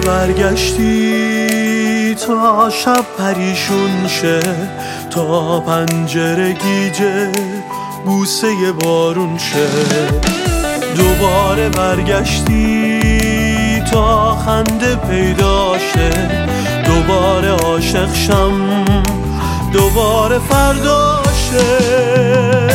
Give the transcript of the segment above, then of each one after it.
برگشتی تا شب پریشون شه، تا پنجره گیجه بوسه بارون شه. دوباره برگشتی تا خنده پیدا شه، دوباره عاشق شم، دوباره فردا شه.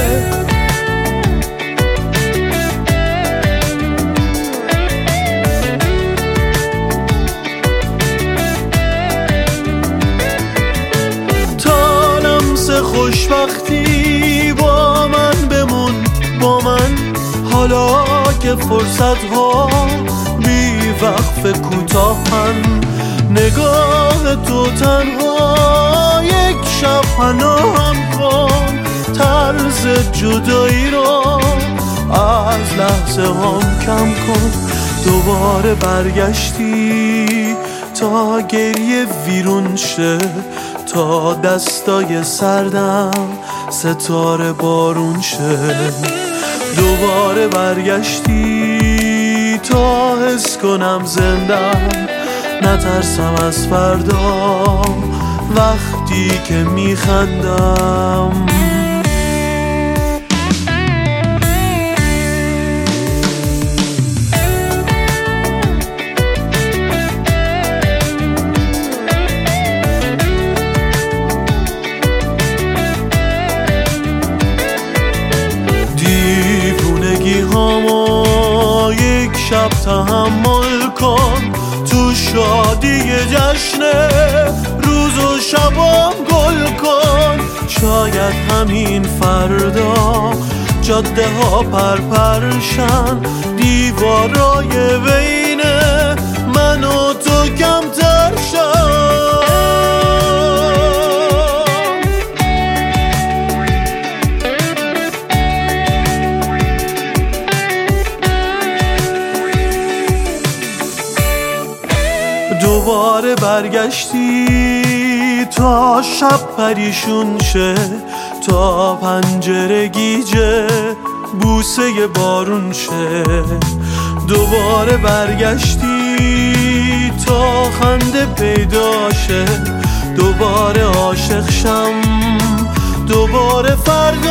خوشبختی با من بمون، با من، حالا که فرصت ها بی وقف کوتاهن. نگاه تو تنها یک شب پناهم کن، طرز جدایی رو از لحظه هم کم کن. دوباره برگشتی تا گریه ویرون شه، تا دستای سردم ستاره بارون شه. دوباره برگشتی تا حس کنم زندم، نترسم از فردا وقتی که میخندم. یک شب تحمل کن، تو شادی جشنه روز و شبام گل کن. شاید همین فردا جاده ها پرپرشن، دیوارای بین من و تو کمتر شن. دوباره برگشتی تا شب پریشون شه، تا پنجره گیجه بوسه بارون شه. دوباره برگشتی تا خنده پیدا شه، دوباره عاشق شم، دوباره فردا